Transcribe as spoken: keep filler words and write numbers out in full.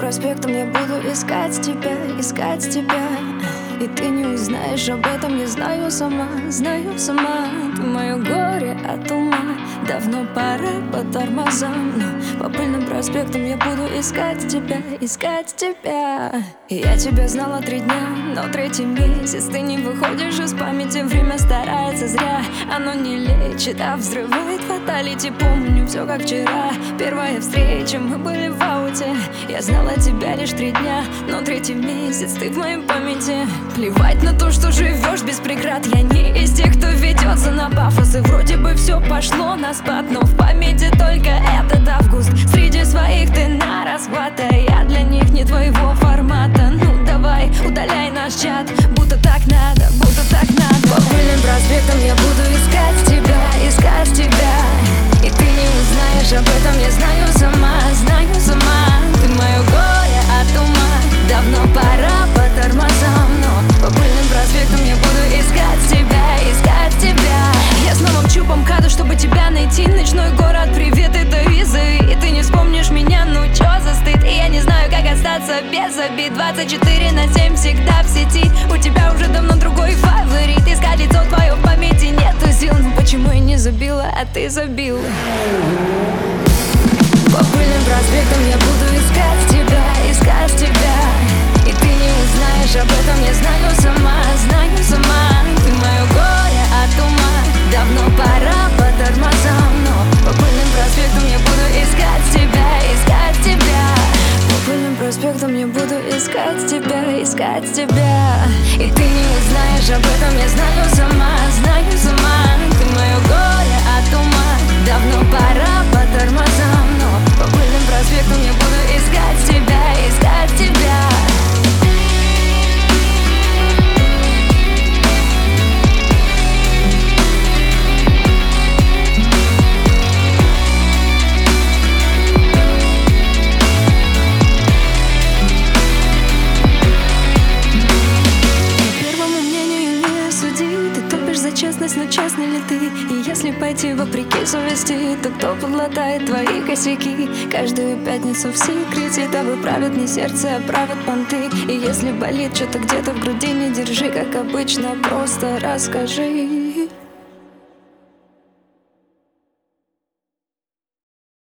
проспектом я буду искать тебя, искать тебя. И ты не узнаешь об этом, я знаю сама, знаю сама. Ты мое горе от ума, давно пора по тормозам. Но по пыльным проспектам я буду искать тебя, искать тебя. И я тебя знала три дня, но третий месяц ты не выходишь из памяти. Время старается зря, оно не лечит, а взрывает фаталити. Помню все как вчера, первая встреча, мы были в ауте. Я знала тебя лишь три дня, но третий месяц ты в моей памяти. Плевать на то, что живешь без преград. Я не из тех, кто ведется на пафос. И вроде бы все пошло на спад, но в памяти только этот август. Среди своих ты на расхват, а я для них не твоего формата. Ну давай, удаляй наш чат, будто так надо, будто так надо. По пыльным проспектам я буду искать тебя, искать тебя. И ты не узнаешь об этом, я знаю сама, знаю сама. Ты мое горе от ума, давно пора по тормозам. Но по пыльным проспектам я буду искать тебя, искать тебя. Я снова мчу по МКАДу, чтобы тебя найти. Ночной город, привет, это визы. И ты не вспомнишь меня, ну чё за стыд. И я не знаю, как остаться без обид. Двадцать четыре на семь всегда в сети. У тебя уже давно другой фаворит. Искать лицо твое в памяти нету сил. Ну почему я не забила, а ты забил? По пыльным проспектам я буду искать тебя, искать тебя. И ты не узнаешь об этом, я знаю сама, знаю сама. Ты мое горе от ума, давно пора по тормозам. Но по пыльным проспектам я буду искать тебя, искать тебя. По пыльным проспектам я буду искать тебя, искать тебя. И ты не узнаешь об этом, я знаю сама, знаю сама. Ты мое горе от ума, давно пора по тормозам. Но по пыльным проспектам я буду искать тебя, искать тебя. Честность, но честный ли ты? И если пойти вопреки совести, то кто подлатает твои косяки? Каждую пятницу в секрете тобой правят не сердце, а правят понты. И если болит что-то где-то в груди, не держи, как обычно, просто расскажи.